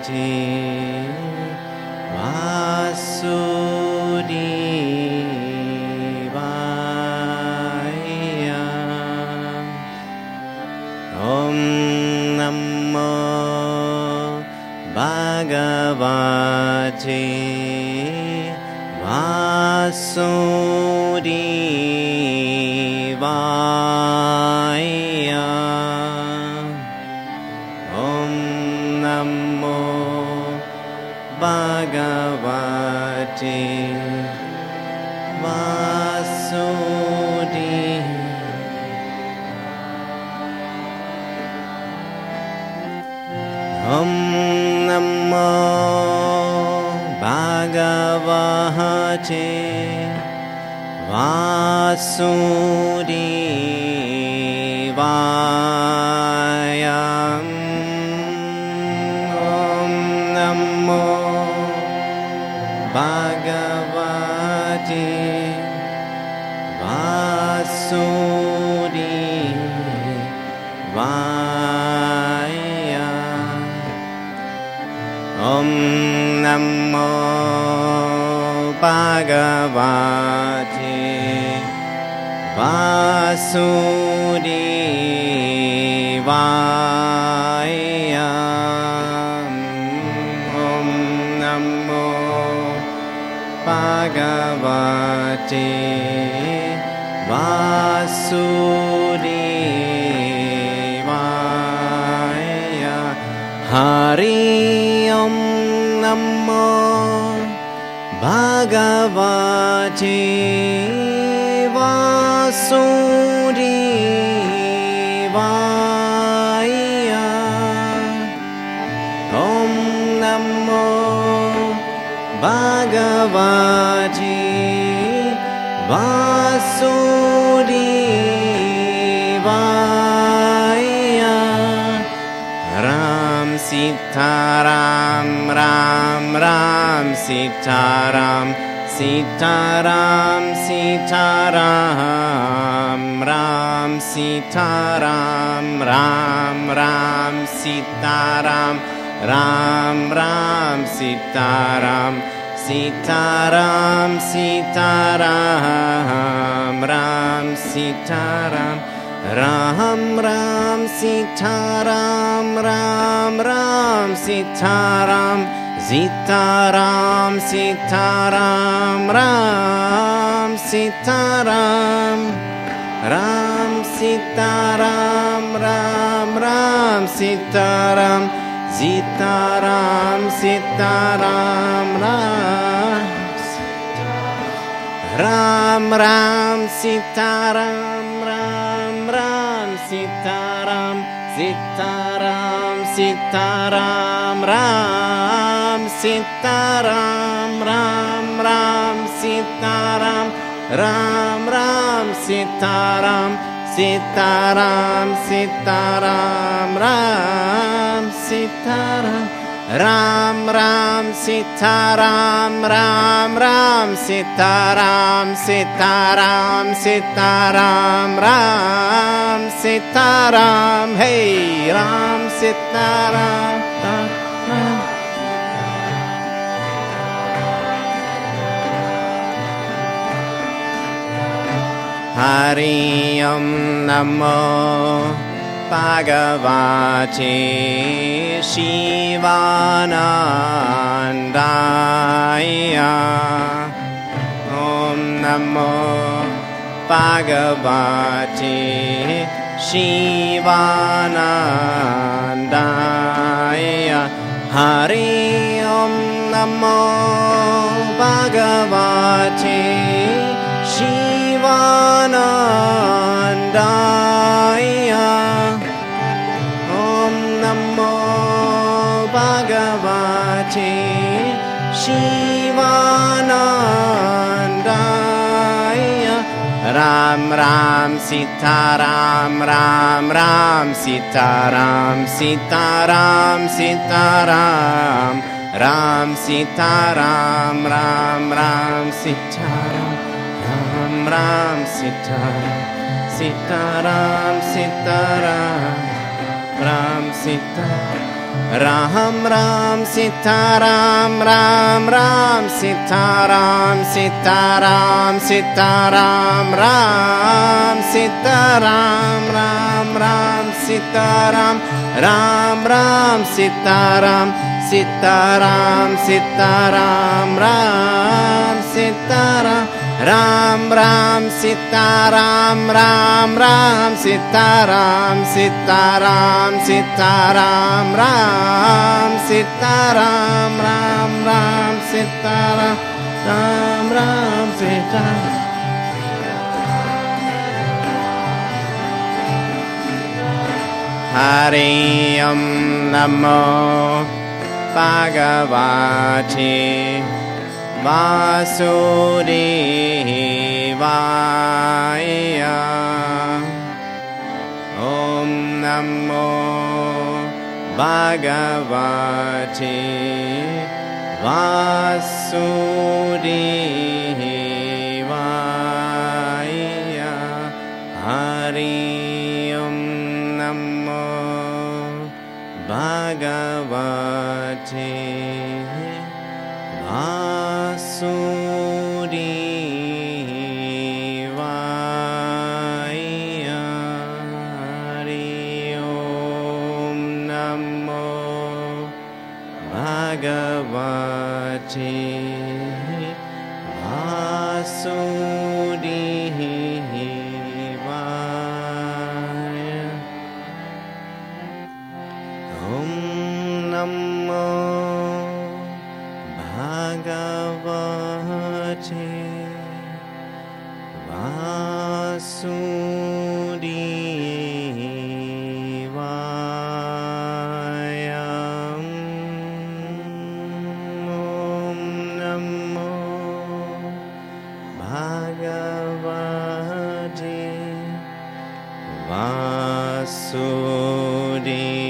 Vasudevaya. Om Namo Bhagavate Vasudevaya. Om Namo Bhagavate Vasudevaya. Om Namo Bhagavate Vasudevaya. Om Namo Bhagavate Vasudevaya. Om Namo Bhagavate Vasudevaya. Om Namo Bhagavate Vasudevaya. Hari Om Namo Bhagavate Vasudevaya. Om Namo Bhagavate Vasudevaya. Ram Sitaram Ram Ram Sitaram Sitaram Sitaram Ram Sitaram Ram Ram Sitaram Ram Ram Sitaram Sitaram Sitaram Ram Sitaram Ram Ram Sitaram Ram Ram Sitaram Sitaram Sitaram Ram Sitaram Ram Sitaram Ram Ram Sitaram Sitaram Sitaram Ram Ram Sitaram Ram Ram Sitaram Sitaram Sitaram Ram Sitaram Ram Ram Sitaram Ram Ram Sitaram Sitaram Sitaram Ram Sitaram Ram Ram Sitaram Ram Ram Sitaram Sitaram Sitaram Ram Sitaram Hey Ram Sitaram Hari Om Namo Bhagavate Shivanandaya. Om Namo Bhagavate Shivanandaya. Hari Om Namo Bhagavate Shivanandaya. Om Namo Bhagavate Shivanandaya. Ram Ram Sitaram Ram Ram Sitaram Sitaram Sitaram Ram Sitaram Ram Ram Sitaram Ram Ram Sitaram Sitaram Sitaram Ram Sitaram Ram Ram Sitaram Ram Ram Sitaram Sitaram Sitaram Ram Sitaram Ram Ram Sitaram Ram Ram Sitaram Sitaram Sitaram Ram Sitaram Ram Ram Sitaram Ram Ram Sitaram Sitaram Sitaram Ram Sitaram Ram Ram Sitaram Ram Ram Sitaram Hari Om Namo Bhagavate Vasudevaya Om Namo Bhagavate Vasudevaya Hari Om Namo Bhagavate Vasudevaya Hari Om Namo Bhagavate Vasudevaya Om Namo Bhagavate Vasudevaya Om Namo Bhagavate Vasudevaya